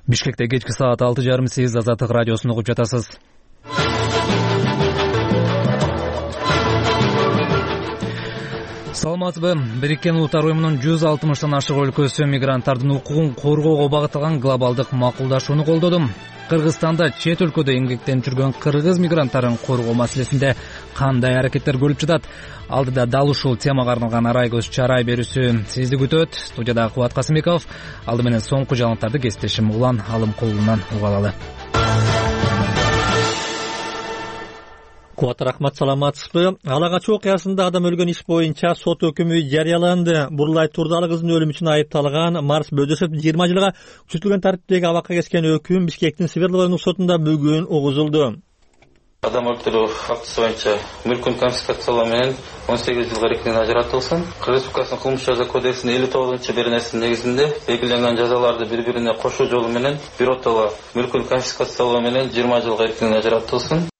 Бишкекте кечки саат 6:30 сиз Азаттык радиосун угуп жатасыз. Саламатсызбы? Бириккен Улуттар уюмунун 160тан ашык өлкөсү мигранттардын укугун коргоого багытталган глобалдык макулдашууну колдоду. Кыргызстанда чет өлкөдө эмгектенип жүргөн кыргыз мигранттарын коргоо маселесинде кандай аракеттер көрүлүп жатат? Алдыда дал ушул темага арналган арай көз чарай берүүсү сизди күтөт. Студияда Кубат Касымбеков. Алды менен соңку жаңылыктарды кесиптешим Улан Алымкулунан угуп алалы. Кубат, рахмат, саламатсызбы? Ала качуу окуясында адам өлгөн иш боюнча сот өкүмү жарыяланды. Бурлай Турдалы кыздын өлүмү үчүн айыпталган Марс Бөдөшев 20 жылга күчөтүлгөн тартиптеги абакка кескен өкүм Бишкектин Свердловский сотунда бүгүн угузулду. Адам өлтүрүү фактысы боюнча мүлкүн конфискациялоо менен 18 жылга эркинен ажыратылсын. Кыргыз Республикасынын кылмыш жаза кодексинин 59-беренесинин негизинде белгиленген жазаларды бири-бирине кошуу жолу менен биротоло мүлкүн конфискациялоо менен 20 жылга эркинен ажыратылсын.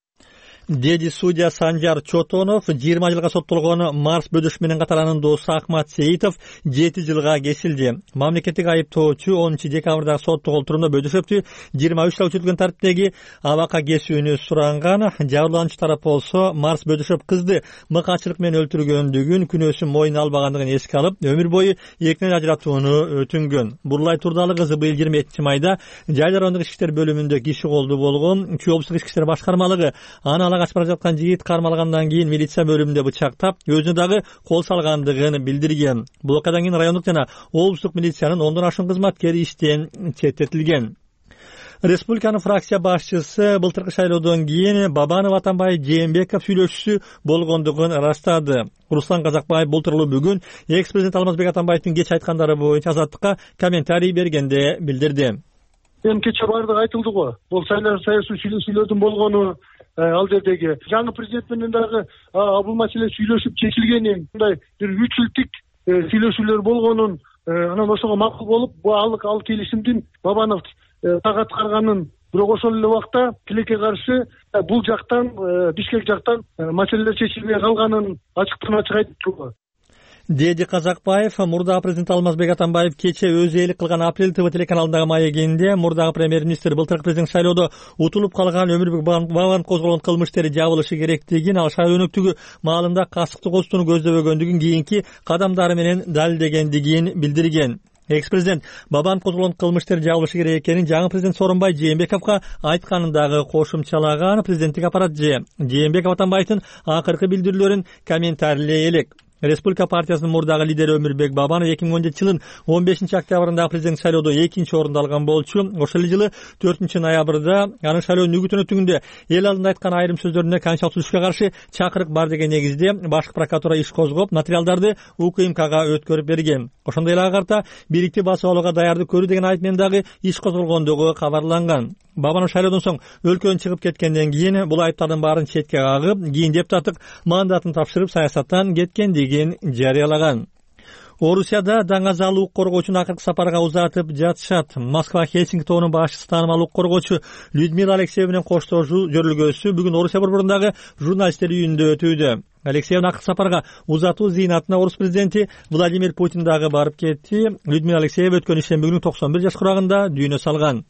Деди судья Санжар Чотонов 20 жылга соттолгон Марс Бөдөш менен катар анын досу Ахмат Сейитов 7 жылга кесилди. Мамлекеттик айыптоочу 10 декабрда соттук олтурумда Бөдөшевдү 23 жылга күчөтүлгөн тартиптеги абакка кесүүнү суранган. Жабырлануучу тарап болсо Марс Бөдөшев кызды мыкаачылык менен өлтүргөндүгүн, күнөөсүн мойнуна албагандыгын эске алып, өмүр бою экинен ажыратууну өтүнгөн. Бурлай Турдалы кызы быйыл 27 майда Жайдармандык ички иштер бөлүмүндө киши колду болгон. Чүй облустук ички иштер башкармалыгы аны качып бара жаткан жигит кармалгандан кийин милиция бөлүмүндө бычактап, өзүнө дагы кол салгандыгын билдирген. Бул окуядан кийин райондук жана облустук милициянын 10дон ашуун кызматкери иштен четтетилген. Республиканын фракция башчысы былтыркы шайлоодон кийин Бабанов Атамбай Жээнбеков сүйлөшүүсү болгондугун ырастады. Руслан Казакбаев бул тууралуу бүгүн экс-президент Алмазбек Атамбаевдин кеч айткандары боюнча Азаттыкка комментарий бергенде билдирди. Кече баардыгы айтылды го. Бул саясий сүйлөшүүлөрдүн болгону, ал жердеги жаңы президент менен дагы бул маселе сүйлөшүп чечилгенин, мындай бир 3 жылдык сүйлөшүүлөр болгонун, анан ошого макул болуп, ал келишимдин Бабанов так аткарганын, бирок ошол эле убакта тилекке каршы бул жактан, Бишкек жактан маселелер чечилбей калганын ачыктан-ачык айтты. Деди Казакбаев мурдагы президент Алмазбек Атамбаев кече өзү ээлик кылган Апрель ТВ телеканалындагы маегинде мурдагы премьер-министр былтыркы президент шайлоодо утулуп калган Өмүрбек Бабанов козголгон кылмыш иштери жабылышы керектигин, ал шайлоо өнөктүгү маалында касыктык ооздууну көздөбөгөндүгүн кийинки кадамдары менен далилдегендигин билдирген. Экс-президент Бабанов козголгон кылмыш иштери жабылышы керек экенин жаңы президент Сооронбай Жээнбековго айтканын дагы кошумчалаган. Президенттик аппарат Жээнбеков Атамбаевдин акыркы билдирүүлөрүн комментарийлей элек. Республика партиясынын мурдагы лидери Өмүрбек Бабанов 2017 жылдын 15 октябрында президент шайлоодо 2-нчи орунду алган болчу. Ошол жылы 4 ноябрда анын шайлоонун үгүт өнөктүгүндө эл алдында айткан айрым сөздөрүнө конституциялык түзүшкө каршы чакырык бар деген негизде башкы прокуратура иш козгоп, материалдарды УКМКга өткөрүп берген. Ошондой эле ага карта бийликти басып алууга даярдык көрүү деген айып менен дагы иш козголгондугу кабарланган. Бабанов шайлоодон соң өлкөдөн чыгып кеткенден кийин бул айыптардын баарын четке кагып, кийин депутаттык мандатын тапшырып саясаттан кеткендигин жарыялаган. Орусияда даңазал укук коргоочуну акыркы сапарга узатып жатышат. Москва Хельсинки тобунун башчысы таанымал укук коргоочу Людмила Алексеева менен коштошуу жөрүлгөсү бүгүн Орусия борборундағы журналисттер үйүндө өтүүдө. Алексеевна акыркы сапарга узатуу зыйнатына Орус президенти Владимир Путин дагы барып кетти. Людмила Алексеева өткөн ишемби күнү 91 жаш курагында дүйнө салган.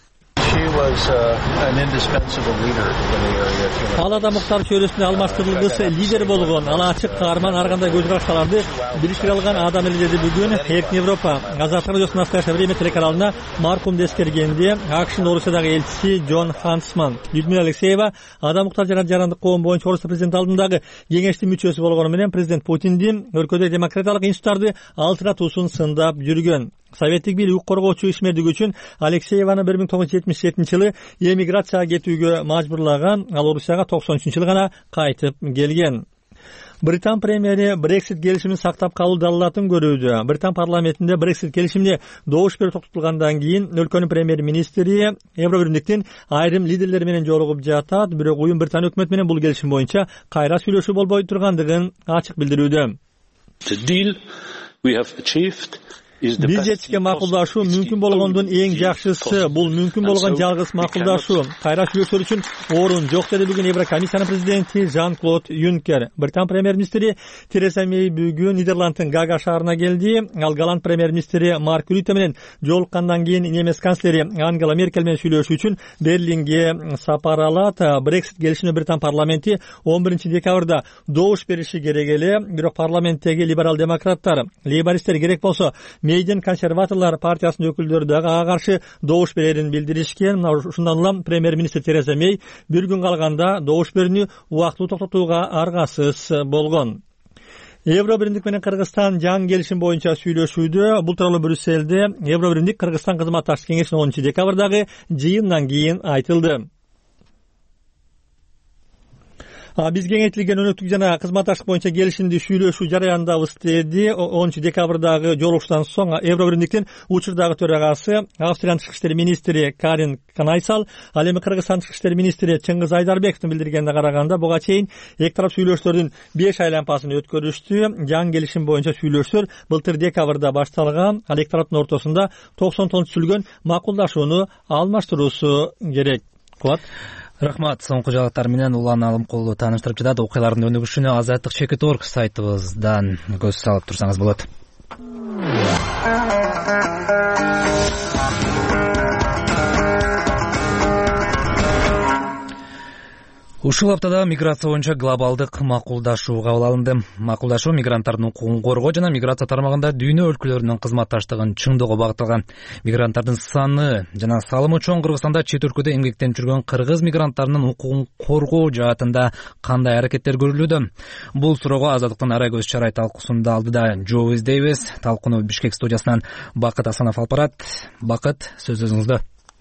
Ал адам Муктар чөйрөсүндө алмаштырылгыс лидер болгон, ал ачык каарман, ар кандай көз караштарды бириштире алган адам эле деди бүгүн Эркин Европа Азаттык радиосунун «Настоящее время» телеканалына маркумду эскергенде АКШнын Орусиядагы элчиси Джон Хансман. Людмила Алексеева адам Муктар жана жарандык коом боюнча Орусия президенти алдындагы кеңештин мүчөсү болгону менен президент Путиндин өлкөдө демократиялык институттарды алсыратуусун сындап жүргөн. Советтик бийлик укук коргоочу ишмердиги үчүн Алексееваны 1977 жылы эмиграцияга кетүүгө мажбурлаган, ал Орусияга 93-жылы гана кайтып келген. Британ премьери Brexit келишимин сактап калуу далилатын көрүүдө. Британ парламентинде Brexit келишимине добуш берүү токтотулгандан кийин өлкөнүн премьер-министри Евробиримдиктин айрым лидерлери менен жолугуп жатат, бирок уюм Британ өкмөтү менен бул келишим боюнча кайра сүйлөшүү болбой тургандыгын ачык билдирүүдө. бир жетишке макулдашуу мүмкүн болгондун эң жакшысы. Бул мүмкүн болгон жалгыз макулдашуу. Кайра сүйлөшүүлөр үчүн орун жок, деди бүгүн Еврокомиссиянын президенти Жан-Клод Юнкер. Британ премьер-министри Тереза Мей бүгүн Нидерландтын Гага шаарына келди. Ал Голланд премьер-министри Марк Рюте менен жолуккандан кийин немец канцлери Ангела Меркель менен сүйлөшүү үчүн Берлинге сапар алат. Брексит келишимине Британ парламенти 11 декабрда добуш бериши керек эле, бирок парламенттеги либерал-демократтар, лейбористтер керек болсо Мейдин консерваторлор партиясынын өкүлдөрү дагы ага каршы добуш берерин билдиришкен. Ушундан улам премьер-министр Тереза Мей бир күн калганда добуш берүүнү убактылуу токтотууга аргасыз болгон. Евро биримдик менен Кыргызстан жаңы келишим боюнча сүйлөшүүдө. Бул тууралуу Брюсселде Евро биримдик Кыргызстан кызматташтык кеңешинин 10 декабрдагы жыйындан кийин айтылды. Биз кеңейтилген өнөктүк жана кызматташтык боюнча келишимди сүйлөшүү жарыяндабыз, деди 10 декабрдагы жолугушуудан соң Евро биримдиктин учурдагы төрагасы Австриянын тышкы иштер министри Карин Канайсал, ал эми Кыргызстан тышкы иштер министри Чыңгыз Айдарбековдун билдиргенине караганда буга чейин эки тарап сүйлөшүүлөрдүн 5 айланпасын өткөрүштү. Жаңы келишим боюнча сүйлөшүүлөр былтыр декабрда башталган. Ал эки тараптын ортосунда 90 түзүлгөн макулдашууну алмаштыруусу керек. Кубат. Рахмат. Соңку жаңылыктар менен Улан Алымкулду тааныштырып жатат. Окуялардын өнүгүшүнө Азаттык.org сайтыбыздан көз салып турсаңыз болот. Ушул аптада миграция боюнча глобалдык макулдашуу кабыл алынды. Макулдашуу мигранттардын укугун коргоо жана миграция тармагында дүйнө өлкөлөрүнүн кызматташтыгын чыңдоого багытталган. Мигранттардын саны жана салымы чоң Кыргызстанда чет өлкөдө эмгектенип жүргөн кыргыз мигранттарынын укугун коргоо жаатында кандай аракеттер көрүлүүдө? Бул суроого Азаттыктын ара көз чарай талкуусунда алдыда Жо издейбиз. Талкууну Бишкек студиясынан Бакыт Асанов алып барат. Бакыт, сөз өзүңүздө.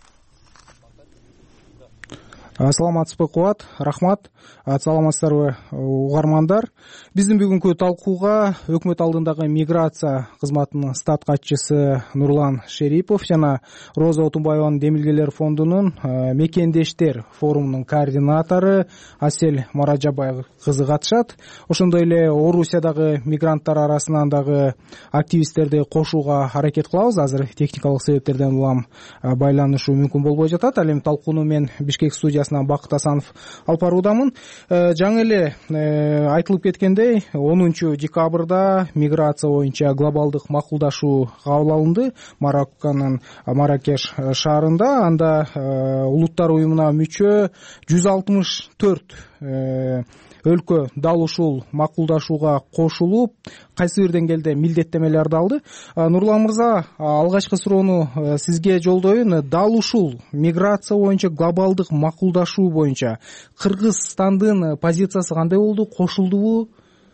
Саламатсызбы, Кубат? Рахмат. Саламатсыздарбы, угармандар. Биздин бүгүнкү талкууга өкмөт алдындагы миграция кызматынын стат катчысы Нурлан Шерипов жана Роза Отунбаеванын Демилгелер фондунун мекендештер форумунун координатору Асель Маражабаева кызы катышат. Ошондой эле Орусиядагы мигранттар арасынан дагы активисттерди кошууга аракет кылабыз. Азыр техникалык себептерден улам байланышуу мүмкүн болбой жатат. Ал эми талкууну мен Бишкек студиясынан Бакыт Асанов алып баруудамын. Жаңы эле айтылып кеткендей, 10 декабрда миграция боюнча глобалдык макулдашуу кабыл алынды Марокконун Маракеш шаарында. Анда улуттар уюмуна мүчө 164 өлкө дал ушул макулдашууга кошулуп, кайсы бир деңгээлде милдеттемелерди алды. Нурлан мырза, алгачкы суроону сизге жолдоюн. Дал ушул миграция боюнча глобалдык макулдашуу боюнча Кыргызстандын позициясы кандай болду? Кошулдубу?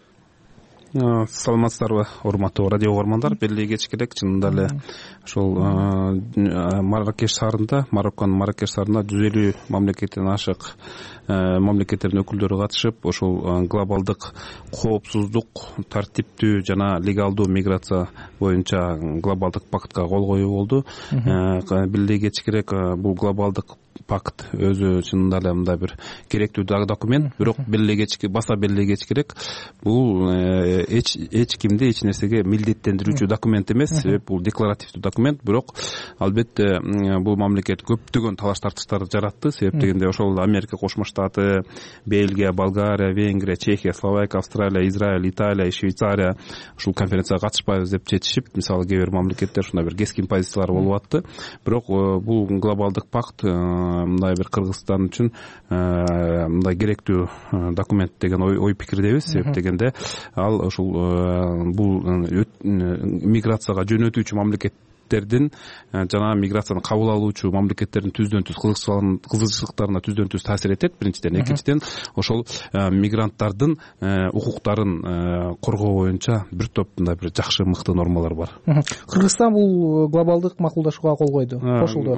Саламатсыздарбы, урматтуу радио угармандар. Белгилей кетиш керек, чынында эле ошол Маракеш шаарында, Марокконун Маракеш шаарында 150 мамлекеттен ашык мамлекеттердин өкүлдөрү катышып, ошол глобалдык коопсуздук, тартиптүү жана легалдуу миграция боюнча глобалдык пактка кол коюу болду. Белгилей кетиш керек, бул глобалдык пакт өзү чынында эле мындай бир керектүү документ, бирок баса белгилей кетиш керек, бул эч кимди эч нерсеге милдеттендирүүчү документ эмес. Себеп бул декларативдүү документ, бирок албетте бул мамлекет көптөгөн талаш тартыштарды жаратты. Себеп дегенде ошол Америка Кошмо Штаты, Бельгия, Болгария, Венгрия, Чехия, Словакия, Австралия, Израиль, Италия, Швейцария ушул конференцияга катышпайбыз деп чечишип, мисалы кээ бир мамлекеттер ушундай бир кескин позициялар болуп атты. Бирок бул глобалдык пакт мындай бир Кыргызстан үчүн мындай керектүү документ деген ой пикирдебиз. Себеп дегенде ал ушул бул миграцияга жөнөтүүчү мамлекеттердин жана миграцияны кабыл алуучу мамлекеттердин түздөн түз кызыкчылыктарына түздөн түз таасир этет. Биринчиден, экинчиден ошол мигранттардын укуктарын коргоо боюнча бир топ мындай бир жакшы мыкты нормалар бар. Кыргызстан бул глобалдык макулдашууга кол койду, кошулду.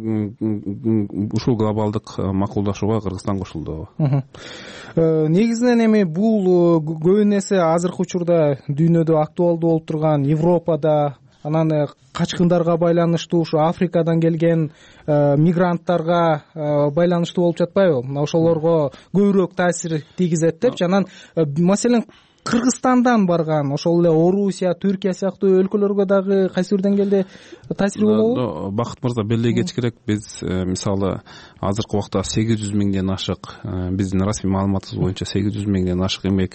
Ушул глобалдык макулдашууга Кыргызстан кошулду. Негизинен эми бул көбүн эсе азыркы учурда дүйнөдө актуалдуу болуп турган Европада, анан качкындарга байланыштуу ушу Африкадан келген мигранттарга байланыштуу болуп жатпайбы? Ошолорго көбүрөөк таасир тийгизет деп. Анан маселен Кыргызстандан барган, ошол эле Орусия, Түркия сыяктуу өлкөлөргө дагы кайсы бир деңгээлде таасири болобу? Бакыт мырза, белгилей кетиш керек, биз мисалы азыркы убакта 800 миңден ашык, биздин расмий маалыматыбыз боюнча 800 миңден ашык эмгек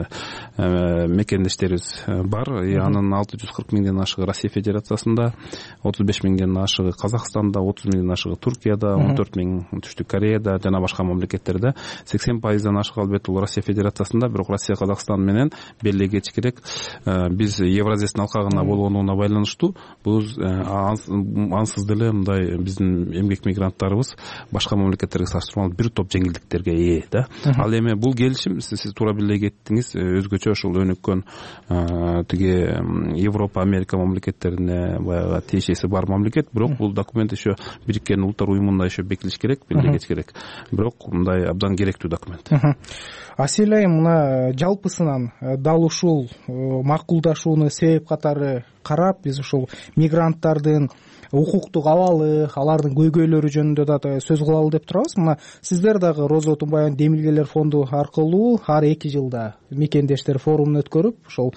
мекендештерибиз бар. Анын 640 миңден ашыгы Россия Федерациясында, 35 миңден ашыгы Казакстанда, 30 миңден ашыгы Туркияда, 14 миң Түштүк Кореяда жана башка мамлекеттерде. 80% ашыгы албетте Россия Федерациясында, бирок Россия Казакстан менен белгилей кетиш керек, биз Евразиянын алкагына болгонуна байланыштуу биз ансыз деле мындай биздин эмгек мигранттарыбыз башка мамлекеттерге салыштырмалуу бир топ жеңилдиктерге ээ да. Ал эми бул келишим сиз туура белгилей кеттиңиз, өзгөчө ушул өнүккөн тиги Европа, Америка мамлекеттерине баягы тиешеси бар мамлекет, бирок бул документ еще Бириккен Улуттар уюмунда еще бекитилиш керек, белгилей кетиш керек. Бирок мындай абдан керектүү документ. Асель айым, мына жалпысынан дал ушул макулдашууну себеп катары карап, биз ушул мигранттардын укуктук абалы, алардын көйгөйлөрү жөнүндө да сөз кылалы деп турабыз. Мына сиздер дагы Роза Отунбаеванын Демилгелер фонду аркылуу ар 2 жылда мекендештер форумун өткөрүп, ошол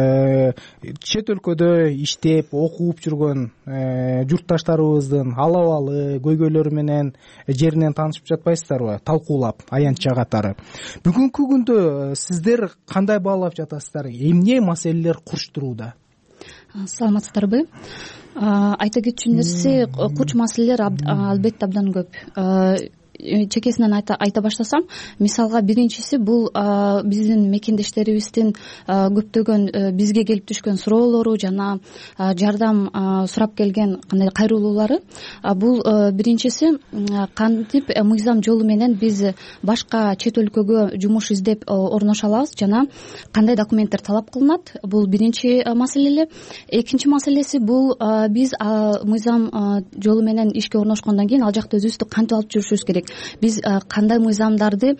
чет өлкөдө иштеп, окуп жүргөн журтташтарыбыздын ал абалы, көйгөйлөрү менен жеринен таанышып жатпайсыздарбы? Талкуулап, аянтча катары. Бүгүнкү күндө сиздер кандай баалап жатасыздар? Эмне маселелер курчтурууда? Саламатсыздарбы? Айта кетчү нерсе, курч маселелер албетте абдан көп. Чекесинен айта баштасам, мисалга биринчиси бул биздин мекендештерибиздин көптөгөн бизге келип түшкөн суроолору жана жардам сурап келген кандай кайрылуулары. Бул биринчиси, кантип мыйзам жолу менен биз башка чет өлкөгө жумуш издеп орноша алабыз жана кандай документтер талап кылынат. Бул биринчи маселе. Экинчи маселеси бул биз мыйзам жолу менен ишке орношкондон кийин ал жакта өзүбүздү кантип алып жүрүшүбүз керек? Биз кандай мыйзамдарды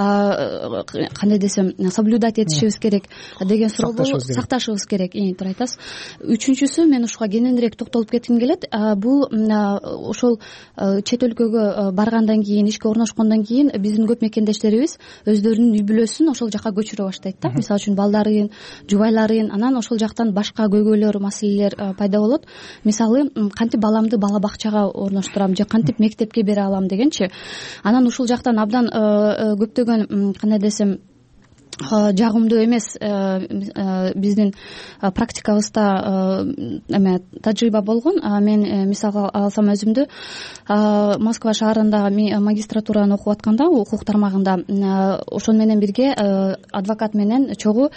кандай десем соблюдать этишибиз керек деген суроо сакташыбыз керек. Туура айтасыз. Үчүнчүсү, мен ушуга кененирээк токтолуп кетким келет. Бул ошол чет өлкөгө баргандан кийин, ишке орношкондон кийин биздин көп мекендештерибиз өздөрүнүн үй бүлөсүн ошол жака көчүрө баштайт да. Мисалы үчүн балдарын, жубайларын, анан ошол жактан башка көйгөйлөр, маселелер пайда болот. Мисалы, кантип баламды бала бакчага орноштурам же кантип мектепке бере алам дегенчи. Анан ушул жактан абдан көптөгөн кандай десем жагымдуу эмес биздин практикабызда тажрыйба болгон. Мен мисалга алсам өзүмдү, Москва шаарында магистратураны окуп атканда, укук тармагында, ошону менен бирге адвокат менен чогуу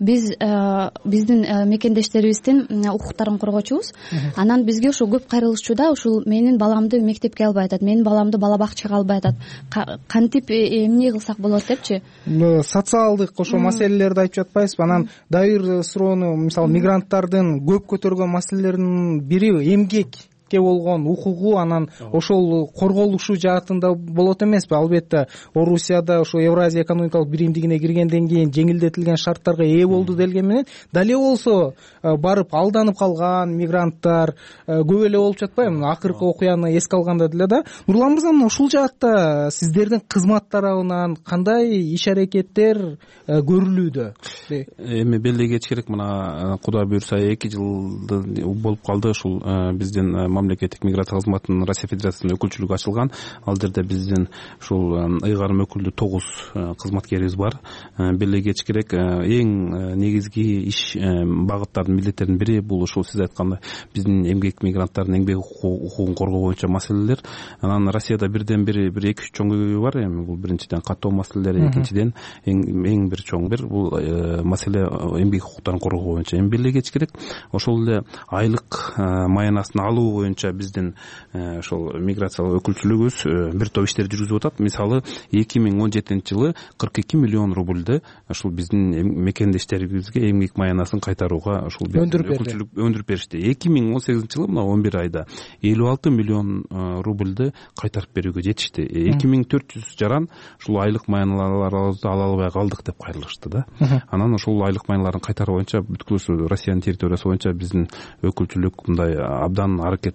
биздин мекендештерибиздин укуктарын коргоочубуз. Анан бизге ошо көп кайрылышчу да, ушул менин баламды мектепке албай атат, менин баламды бала бакчага албай атат, кантип эмне кылсак болот депчи. Социалдык ошо маселелерди айтып жатпайсызбы? Анан дагы бир суроону, мисалы мигранттардын көп көтөргөн маселелеринин бири эмгекке болгон укугу, анан ошол корголушу жаатында болот эмеспи? Албетте Орусияда ошо Евразия экономикалык биримдигине киргенден кийин жеңилдетилген шарттарга ээ болду делген менен дале болсо барып алданып калган мигранттар көп эле болуп жатпайбы? Акыркы окуяны эске алганда деле да. Нурлан мырза, ушул жаатта сиздердин кызмат тарабынан кандай иш аракеттер көрүлүүдө? Эми белгилей кетиш керек, мына Кудай буйрса 2 жыл болуп калды ушул биздин мамлекеттик миграция кызматынын Россия Федерациясынын өкүлчүлүгү ачылган. Ал жерде биздин ушул ыйгарым өкүлдүү 9 кызматкерибиз бар. Белгилей кетиш керек, эң негизги иш багыттардын милдеттеринин бири бул ушул сиз айткандай биздин эмгек мигранттардын эмгек укугун коргоо боюнча маселелер. Анан Россияда бирден бир 2-3 чоң көйгөй бар. Эми бул биринчиден каттоо маселелери, экинчиден эң бир чоң бул маселе эмгек укуктарын коргоо боюнча. Эми белгилей кетиш керек, ошол эле айлык маянасын алуу боюнча биздин ошол миграциялык өкүлчүлүгүбүз бир топ иштер жүргүзүп атат. Мисалы 2017-жылы 42 миллион рубльды ошол биздин мекендештерибизге эмгек маянасын кайтарууга ошол өндүрүп беришти. 2018-жылы мына 11 айда 56 миллион рубльды кайтарып берүүгө жетишти. 2400 жаран ушул айлык маяналарды ала албай калдык деп кайрылышты да. Анан ошол айлык маяналарын кайтаруу боюнча бүткүл Россиянын территориясы боюнча биздин өкүлчүлүк мындай абдан аракет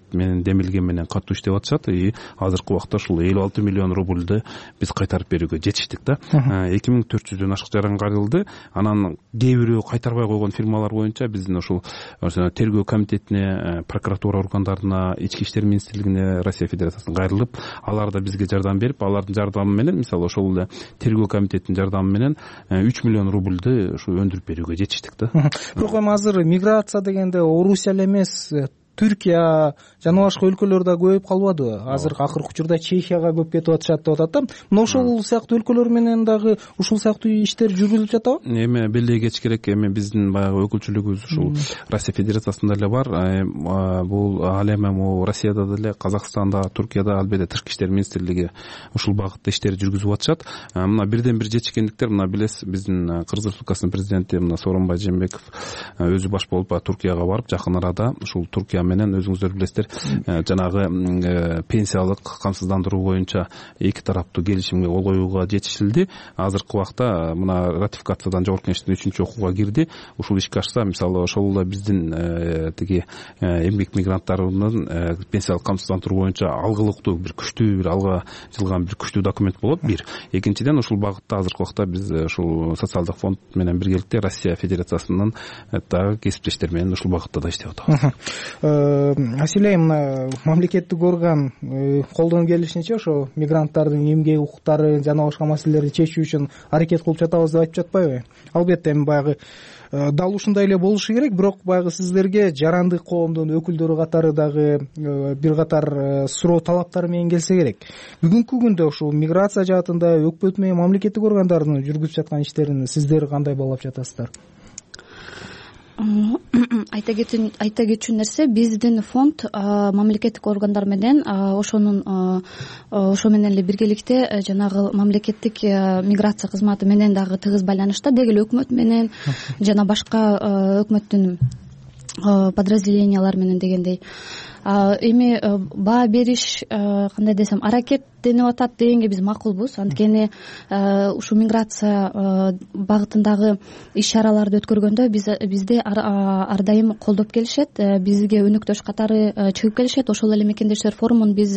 өкмөт менен демилген менен катуу иштеп атышат и азыркы убакта ушул 56 миллион рубльды биз кайтарып берүүгө жетиштик да. 2400дөн ашык жаран каралды. Анан кээ бирөө кайтарбай койгон фирмалар боюнча биздин ушул тергөө комитетине, прокуратура органдарына, ички иштер министрлигине Россия Федерациясына кайрылып, алар да бизге жардам берип, алардын жардамы менен, мисалы ошол эле тергөө комитетинин жардамы менен 3 миллион рубльды ушу өндүрүп берүүгө жетиштик да. Бирок эми азыр миграция дегенде Орусия эле эмес, Түркия жана башка өлкөлөр да көбөйүп калбадыбы? Азыр акыркы учурда Чехияга көп кетип атышат деп атат да. Мына ошол сыяктуу өлкөлөр менен дагы ушул сыяктуу иштер жүргүзүлүп жатабы? Эми белек кетиш керек. Эми биздин баягы өкүлчүлүгүбүз ушул Россия Федерациясында эле бар. Бул ал эми Россияда деле, Казакстанда, Туркияда албетте тышкы иштер министрлиги ушул багытта иштер жүргүзүп атышат. Мына бирден бир жетишкендиктер, мына билесиз, биздин Кыргыз Республикасынын президенти мына Сооронбай Жээнбеков өзү баш болуп Туркияга барып, жакын арада ушул Туркия менен өзүңүздөр билесиздер, жанагы пенсиялык камсыздандыруу боюнча эки тараптуу келишимге кол коюуга жетишилди. Азыркы убакта мына ратификациядан жогорку кеңештин 3-окууга кирди. Ушул ишке ашса, мисалы ошол эле биздин тиги эмгек мигранттарынын пенсиялык камсыздандыруу боюнча алгылыктуу бир күчтүү, бир алга жылган бир күчтүү документ болот. Бир. Экинчиден, ушул багытта азыркы убакта биз ушул социалдык фонд менен биргеликте Россия Федерациясынын дагы кесиптештери менен ушул багытта да иштеп атабыз. Маселе мына мамлекеттик орган колдон келишинче ошо мигранттардын эмгек укуктары жана башка маселелерди чечүү үчүн аракет кылып жатабыз деп айтып жатпайбы? Албетте эми баягы дал ушундай эле болушу керек, бирок баягы сиздерге жарандык коомдун өкүлдөрү катары дагы бир катар суроо талаптары менен келсе керек. Бүгүнкү күндө ушул миграция жаатында өкмөт менен мамлекеттик органдардын жүргүзүп жаткан иштерин сиздер кандай баалап жатасыздар? Айта кетчү нерсе, биздин фонд мамлекеттик органдар менен ошо менен эле биргеликте жанагы мамлекеттик миграция кызматы менен дагы тыгыз байланышта, деги эле өкмөт менен жана башка өкмөттүн подразделениялар менен дегендей. Эми баа бериш, кандай десем, аракеттенип атат дегенге биз макулбуз. Анткени ушу миграция багытындагы иш-чараларды өткөргөндө бизди ар дайым колдоп келишет, бизге өнөктөш катары чыгып келишет. Ошол эле мекендештер форумун биз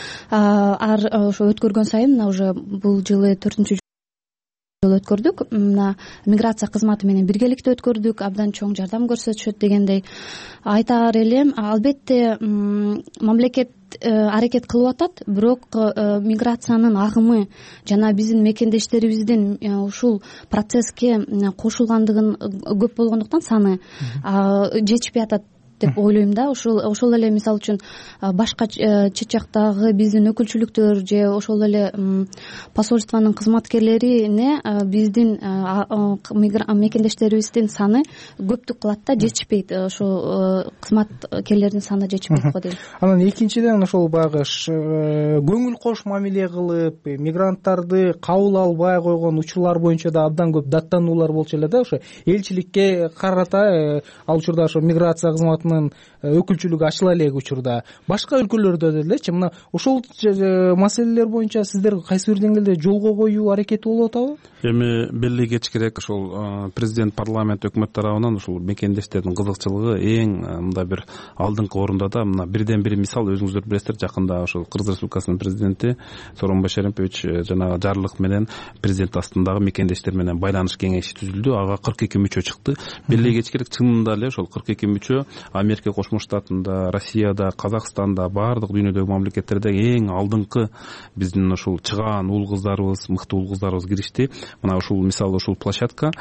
ошо өткөргөн сайын, мына уже бул жылы 4-жыл өткөрдүк. Мына миграция кызматы менен биргеликте өткөрдүк, абдан чоң жардам көрсөтүшөт дегендей. Айтаар элем, албетте мамлекет аракет кылып атат, бирок миграциянын агымы жана биздин мекендештерибиздин ушул процесске кошулгандыгын көп болгондуктан саны жетишпей атат деп ойлойм да. Ошол эле мисалы үчүн башка чет жактагы биздин өкүлчүлүктөр же ошол эле посольствонун кызматкерлерине биздин мекендештерибиздин саны көптүк кылат да, жетишпейт. Ошол кызматкерлердин саны жетишпейт го дейм. Анан экинчиден ошол баягы көңүл кош мамиле кылып, мигранттарды кабыл албай койгон учурлар боюнча да абдан көп даттануулар болчу эле да. Ошо элчиликке карата ал учурда ошо миграция кызматынын өкүлчүлүгү ачыла элек учурда башка өлкөлөрдө делечи мына ошол маселелер боюнча сиздер кайсы бир деңгээлде жолго коюу аракети болуп атабы? Эми белги кетиш керек. Ошол президент, парламент, өкмөт тарабынан ушул мекендештердин кызыкчылыгы эң мындай бир алдыңкы орунда да. Мына бирден бир мисал, өзүңүздөр билесиздер, жакында ошол Кыргыз Республикасынын президенти Сооронбай Шаримпович жанагы жарлык менен президент астындагы мекендештер менен байланыш кеңеши түзүлдү. Ага 42 мүчө чыкты. Белги кетиш керек, чынында эле ошол 42 мүчө Америка Кошмо Штатында, Россияда, Казакстанда, баардык дүйнөдөгү мамлекеттерде эң алдыңкы биздин ушул чыгаан уул кыздарыбыз, мыкты уул кыздарыбыз киришти. Мына ушул мисалы ушул площадка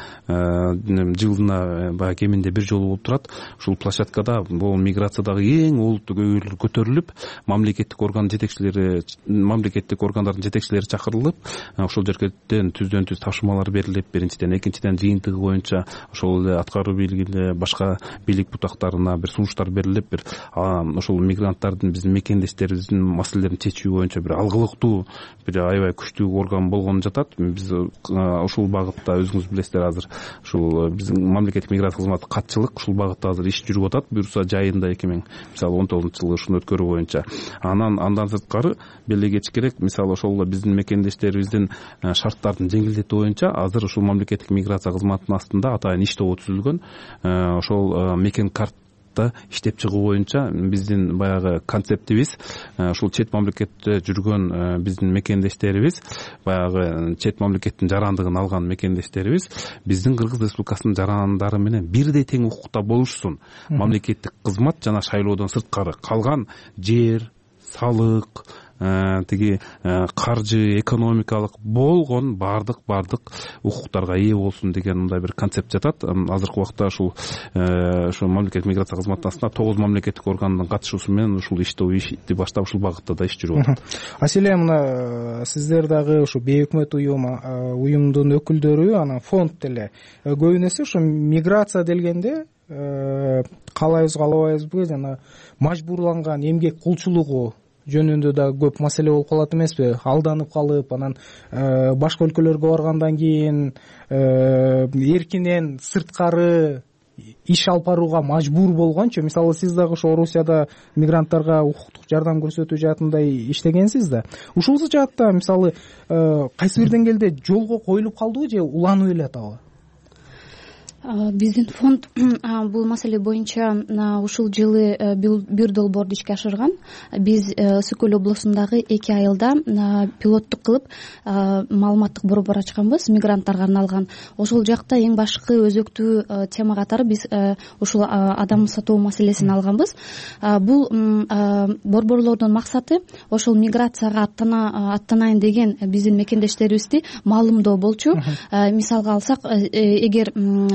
жылына баягы кеминде бир жолу болуп турат. Ушул площадкада бул миграциядагы эң олуттуу көйгөйлөр көтөрүлүп, мамлекеттик орган жетекчилери, мамлекеттик органдардын жетекчилери чакырылып, ошол жерден түздөн түз тапшырмалар берилип, биринчиден, экинчиден жыйынтыгы боюнча ошол эле аткаруу бийлигине, башка бийлик бутактарына бир сунуштар берилип, бир ошол мигранттардын, биздин мекендештерибиздин маселелерин чечүү боюнча бир алгылыктуу, бир аябай күчтүү орган болгону жатат. Биз ушул багытта, өзүңүз билесиздер, азыр ушул биздин мамлекеттик миграция кызматы катчылык ушул багытта азыр иш жүрүп атат. Буюрса жайында 2019 жылы ушуну өткөрүү боюнча. Андан сырткары белги кетиш керек, мисалы ошол биздин мекендештерибиздин шарттардын жеңилдетүү боюнча азыр ушул мамлекеттик миграция кызматынын астында атайын иш тобу түзүлгөн. Ошол мекен карт убакта иштеп чыгуу боюнча биздин баягы концептибиз ушул чет мамлекетте жүргөн биздин мекендештерибиз, баягы чет мамлекеттин жарандыгын алган мекендештерибиз биздин Кыргыз Республикасынын жарандары менен бирдей тең укукта болушсун. Мамлекеттик кызмат жана шайлоодон сырткары калган жер, салык, тиги каржы, экономикалык болгон бардык укуктарга ээ болсун деген мындай бир концепт жатат. Азыркы убакта ушул мамлекеттик миграция кызматынын астында 9 мамлекеттик органдын катышуусу менен ушул ишти баштап ушул багытта да иш жүрүп атат. Аселе, мына сиздер дагы ушу бейөкмөт уюмдун өкүлдөрү, анан фонд деле көбүнесе ушу миграция делгенде каалайбыз каалабайбызбы жана мажбурланган эмгек кулчулугу жөнүндө да көп маселе болуп калат эмеспи? Алданып калып, анан башка өлкөлөргө баргандан кийин эркинен сырткары иш алып барууга мажбур болгончу. Мисалы, сиз дагы ошо Орусияда мигранттарга укуктук жардам көрсөтүү жаатындай иштегенсиз да. Ушул жаатта мисалы кайсы бир деңгээлде жолго коюлуп калдыбы же уланып эле атабы? Биздин фонд бул маселе боюнча ушул жылы бир долбоорду ишке ашырган. Биз Ысык Көл облусундагы 2 айылда пилоттук кылып маалыматтык борбор ачканбыз, мигранттарга арналган. Ошол жакта эң башкы өзөктүү тема катары биз ушул адам сатуу маселесин алганбыз. Бул борборлордун максаты ошол миграцияга аттанайын деген биздин мекендештерибизди маалымдоо болчу. Мисалга алсак, эгер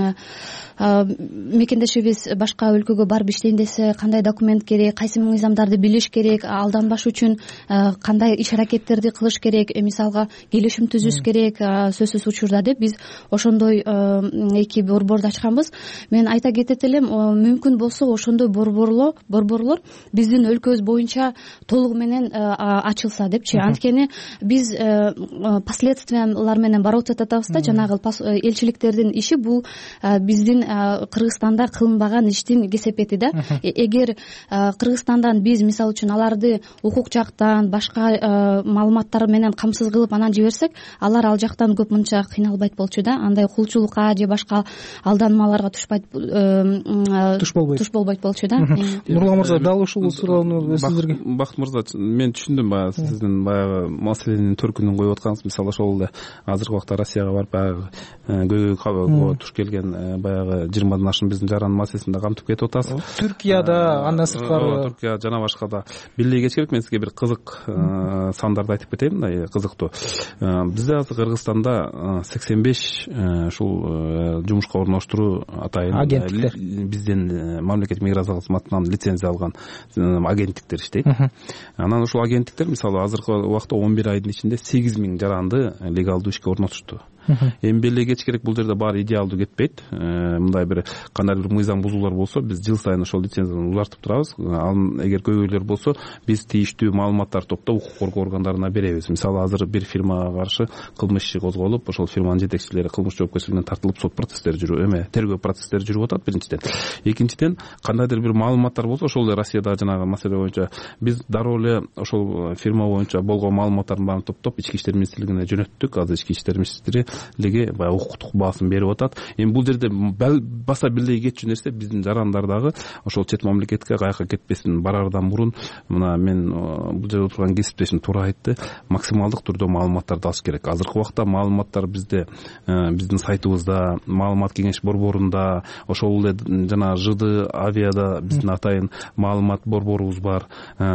мекендешибиз башка өлкөгө барып иштейин десе, кандай документ керек, кайсы мыйзамдарды билиш керек, алданбаш үчүн кандай иш аракеттерди кылыш керек, мисалга келишим түзүш керек, сөзсүз учурда деп биз ошондой 2 борборду ачканбыз. Мен айта кетет элем, мүмкүн болсо ошондой борборлор биздин өлкөбүз боюнча толугу менен ачылса депчи. Анткени биз последствиялар менен барып атабыз да, жанагы элчиликтердин иши бул биздин Кыргызстанда кылынбаган иштин кесепети да. Эгер Кыргызстандан биз мисалы үчүн аларды укук жактан башка маалыматтар менен камсыз кылып анан жиберсек, алар ал жактан көп мынча кыйналбайт болчу да. Андай кулчулукка же башка алданмаларга туш болбойт болчу да. Нурлан мырза, дал ушул суроону сиздерге. Бакыт мырза, мен түшүндүм баягы сиздин баягы маселенин төркүнүн коюп атканыңыз. Мисалы ошол эле азыркы убакта Россияга барып баягы көйгөйгө туш келген баягы 20 ашын биздин жарандын маселесин да камтып кетип атасыз. Түркияда, андан сырткары Түркия жана башка да биле кеч керек. Мен сизге бир кызык сандарды айтып кетейин, мындай кызыктуу. Бизде азыр Кыргызстанда 85 ушул жумушка орноштуруу атайын агенттиктер, биздин мамлекеттик миграция кызматынан лицензия алган агенттиктер иштейт. Анан ушул агенттиктер мисалы азыркы убакта 11 айдын ичинде 8000 жаранды легалдуу ишке орнотушту. Эми беле кеч керек, бул жерде баары идеалдуу кетпейт. Мындай бир кандай бир мыйзам бузуулар болсо, биз жыл сайын ошол лицензияны узартып турабыз. Эгер көйгөйлөр болсо, биз тийиштүү маалыматтарды топтоп укук коргоо органдарына беребиз. Мисалы азыр бир фирмага каршы кылмыш иши козголуп, ошол фирманын жетекчилери кылмыш жоопкерчилигине тартылып, сот процесстери жүрүп, тергөө процесстери жүрүп атат биринчиден. Экинчиден, кандайдыр бир маалыматтар болсо, ошол эле Россияда жанагы маселе боюнча биз дароо эле ошол фирма боюнча болгон маалыматтардын баарын топтоп ички иштер министрлигине жөнөттүк. Азыр ички иштер министри баягы укуктук баасын берип атат. Эми бул жерде баса билдей кетчү нерсе, биздин жарандар дагы ошол чет мамлекетке каяка кетпесин бараардан мурун, мына мен бул жерде отурган кесиптешим туура айтты, максималдык түрдө маалыматтарды алыш керек. Азыркы убакта маалыматтар бизде биздин сайтыбызда, маалымат кеңеш борборунда, ошол эле жана ЖД авиада биздин атайын маалымат борборубуз бар.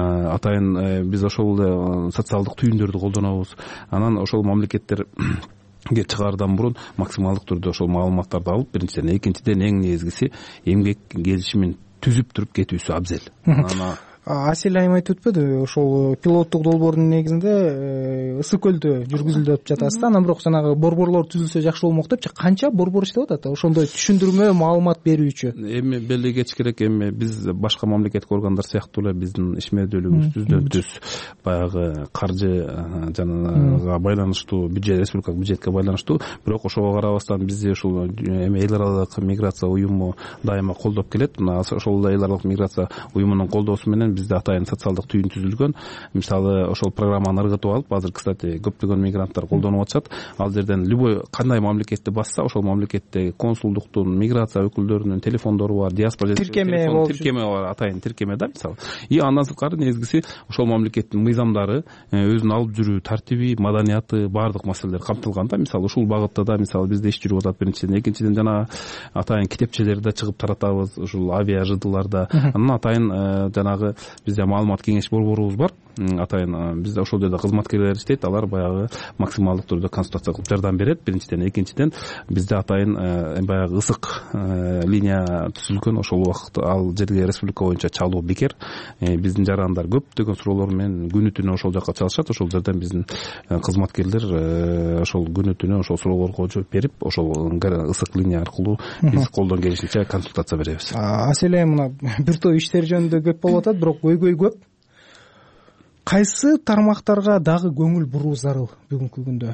Атайын биз ошол эле социалдык түйүндөрдү колдонобуз. Анан ошол мамлекеттер чыгаардан мурун максималдык түрдө ошол маалыматтарды алып, биринчиден, экинчиден эң негизгиси эмгек келишимин түзүп туруп кетүүсү абзел. Асель айым айтып өтпөдү, ошол пилоттук долбоордун негизинде Ысык Көлдө жүргүзүлүп жатасыз да. Анан бирок жанагы борборлор түзүлсө жакшы болмок депчи. Канча борбор иштеп атат ошондой түшүндүрмө маалымат берүүчү? Эми беле кеч керек, эми биз башка мамлекеттик органдар сыяктуу эле биздин ишмердүүлүгүбүз түздөн-түз баягы каржы жанага байланыштуу, бюджет, республикалык бюджетке байланыштуу. Бирок ошого карабастан бизди ушул эми эл аралык миграция уюму дайыма колдоп келет. Мына ошол эл аралык миграция уюмунун колдоосу менен бизде атайын социалдык түйүн түзүлгөн. Мисалы ошол программаны ыргытып алып, азыр кстати көптөгөн мигранттар колдонуп атышат. Ал жерден любой кандай мамлекетти басса, ошол мамлекетте консулдуктун, миграция өкүлдөрүнүн телефондору бар, диаспора тиркеме бар, атайын тиркеме да мисалы. И андан сырткары негизгиси ошол мамлекеттин мыйзамдары, өзүнүн алып жүрүү тартиби, маданияты, баардык маселелер камтылган да. Мисалы ушул багытта да мисалы бизде иш жүрүп атат биринчиден. Экинчиден жана атайын китепчелерди да чыгып таратабыз, ушул авиа жыдыларда. Анан атайын жанагы бизде маалымат кеңеш борборубуз бар. Атайын бизде ошол жерде кызматкерлер иштейт, алар баягы максималдык түрдө консультация кылып жардам берет биринчиден. Экинчиден бизде атайын баягы ысык линия түзүлгөн. Ошол убакытта ал жерге республика боюнча чалуу бекер. Биздин жарандар көптөгөн суроолор менен күнү түнү ошол жака чалышат. Ошол жерден биздин кызматкерлер ошол күнү түнү ошол суроолорго жооп берип, ошол ысык линия аркылуу биз колдон келишинче консультация беребиз. Аселе мына бир топ иштер жөнүндө көп болуп атат, бирок көйгөй көп. Кайсы тармактарга дагы көңүл буруу зарыл бүгүнкү күндө?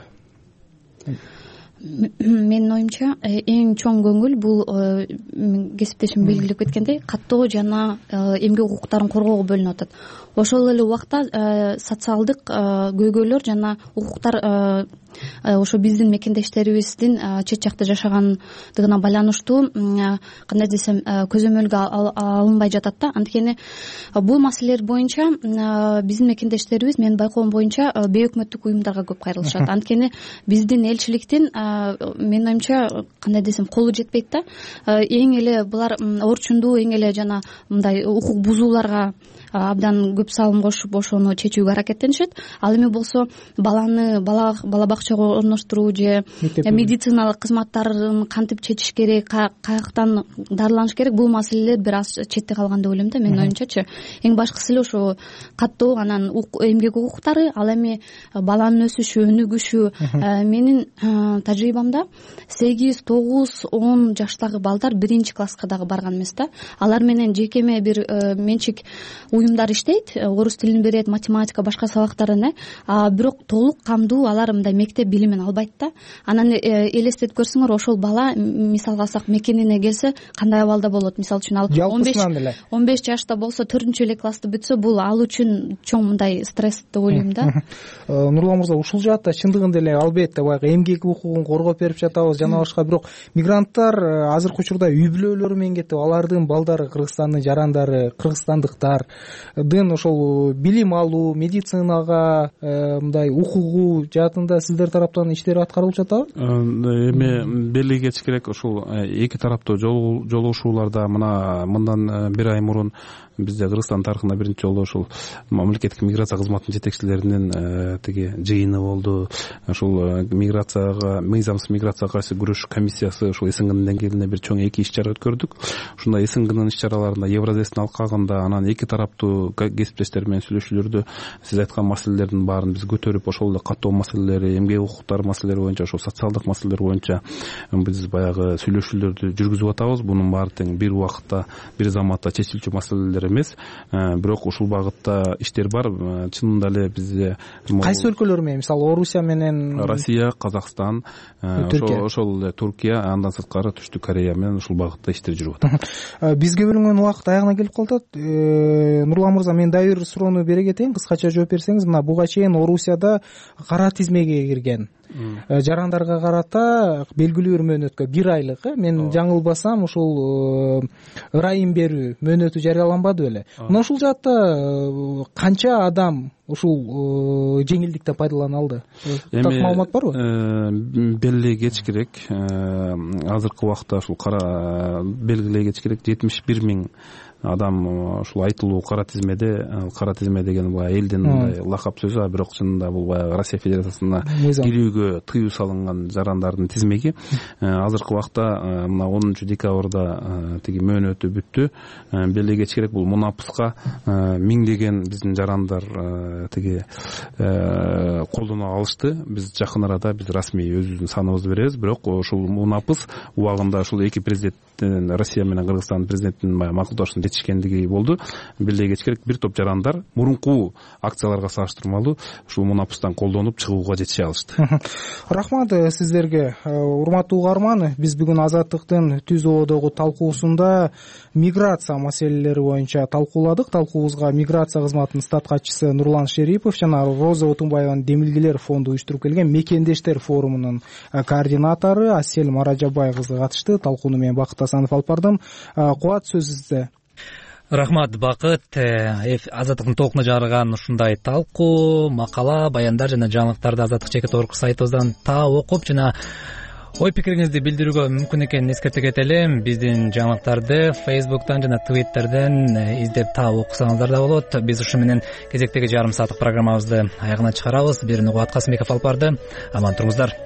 Менин оюмча эң чоң көңүл бул кесиптешим белгилеп кеткендей каттоо жана эмгек укуктарын коргоого бөлүнүп атат. Ошол эле убакта социалдык көйгөйлөр жана укуктар ошо биздин мекендештерибиздин чет жакта жашагандыгына байланыштуу кандай десем көзөмөлгө алынбай жатат да. Анткени бул маселелер боюнча биздин мекендештерибиз менин байкоом боюнча бейөкмөттүк уюмдарга көп кайрылышат. Анткени биздин элчиликтин менин оюмча кандай десем колу жетпейт да. Эң эле булар орчундуу, эң эле жана мындай укук бузууларга абдан көп салым кошуп ошону чечүүгө аракеттенишет. Ал эми болсо бала бакчага орноштуруу же медициналык кызматтарын кантип чечиш керек, каяктан дарыланыш керек, бул маселелер бир аз четте калган деп ойлойм да менин оюмчачы. Эң башкысы эле ошо каттоо, анан эмгек укуктары, ал эми баланын өсүшү, өнүгүшү. Менин тажрыйбамда 8, 9, 10 жаштагы балдар 1-класска дагы барган эмес да. Алар менен жекеме бир менчик уюмдар иштейт, орус тилин берет, математика, башка сабактарын, бирок толук камдуу алар мындай мектеп билимин албайт да. Анан элестетип көрсөңөр, ошол бала мисалга алсак мекенине келсе кандай абалда болот? Мисалы үчүн ал 15 жашта болсо, 4-эле классты бүтсө, бул ал үчүн чоң мындай стресс деп ойлойм да. Нурлан мырза, ушул жаатта чындыгында эле албетте баягы эмгек укугун коргоп берип жатабыз жана башка, бирок мигранттар азыркы учурда үй бүлөлөрү менен кетип, алардын балдары, Кыргызстандын жарандары, кыргызстандыктардын ошол билим алуу, медицинага мындай укугуу жаатында сиздер тараптан иштер аткарылып жатабы? Эми белги кетиш керек. Ошол эки тараптуу жолугушууларда мындан бир ай мурун бизде Кыргызстан тарыхында биринчи жолу ошол мамлекеттик миграция кызматынын жетекчилеринин тиги жыйыны болду. Ошол миграцияга, мыйзамсыз миграцияга каршы күрөш комиссиясы ошол СНГнын деңгээлинде бир чоң 2 иш-чара өткөрдүк. Ушундай СНГнын иш-чараларында Евразэстин алкагында, анан эки тараптуу кесиптештер менен сүйлөшүүлөрдө сиз айткан маселелердин баарын биз көтөрүп, ошол эле каттоо маселелери, эмгек укуктары маселелери боюнча, ошол социалдык маселелер боюнча биз баягы сүйлөшүүлөрдү жүргүзүп атабыз. Бунун баары тең бир убакытта, бир заматта чечилчү маселелер эмес, бирок ушул багытта иштер бар. Чынында эле бизде кайсы өлкөлөр менен, мисалы Орусия менен, Россия, Казакстан, ошол эле Туркия, андан сырткары Түштүк Корея менен ушул багытта иштер жүрүп атат. Бизге бөлүнгөн убакыт аягына келип калат. Нурлан мырза, мен дагы бир суроону бере кетейин, кыскача жооп берсеңиз. Мына буга чейин Орусияда кара тизмеге кирген жарандарга карата белгилүү бир мөөнөткө, 1 айлык, мен жаңылбасам ушул ырайым берүү мөөнөтү жарыяланбады беле? Мына ушул жаатта канча адам ушул жеңилдиктен пайдалана алды? Так маалымат барбы? Белгилей кетиш керек. Азыркы убакта ушул белгилей кетиш керек, 71 000 адам ушул айтылуу кара тизме деген баягы элдин лакап сөзү, бирок чынында бул баягы Россия Федерациясына кирүүгө тыюу салынган жарандардын тизмеги. Азыркы убакта мына 10 декабрда тиги мөөнөтү бүттү. Белгилей кетиш керек, бул мунапыска миңдеген биздин жарандар тиги колдоно алышты. Биз жакын арада биз расмий өзүбүздүн саныбызды беребиз, бирок ушул мунапыс убагында ушул эки президенттин, Россия менен Кыргызстан президентинин макулдашуусун кетишкендиги болду. Белек этиш керек. Бир топ жарандар мурунку акцияларга салыштырмалуу ушул мунапустан колдонуп чыгууга жетише алышты. Рахмат сиздерге. Урматтуу угарман, биз бүгүн Азаттыктын түз оодогу талкуусунда миграция маселелери боюнча талкууладык. Талкуубузга миграция кызматынын штат катчысы Нурлан Шерипов жана Роза Отунбаеванын Демилгелер фонду уюштуруп келген Мекендештер форумунун координатору Асель Маражабай кызы катышты. Талкууну мен Бакыт Асанов алып бардым. Кубат, сөз сизде. Рахмат Бакыт. Азаттыктын толкуна жарыган ушундай талкуу, макала, баяндар жана жаңылыктарды Азаттык чекит орг сайтыбыздан таап окуп жана ой пикириңизди билдирүүгө мүмкүн экенин эскерте кетели. Биздин жаңылыктарды Facebook'тан жана Twitter'ден издеп таап окусаңыздар да болот. Биз ушу менен кезектеги жарым сааттык программабызды аягына чыгарабыз. Бирин Кубат Касымбеков алып барды. Аман туруңуздар.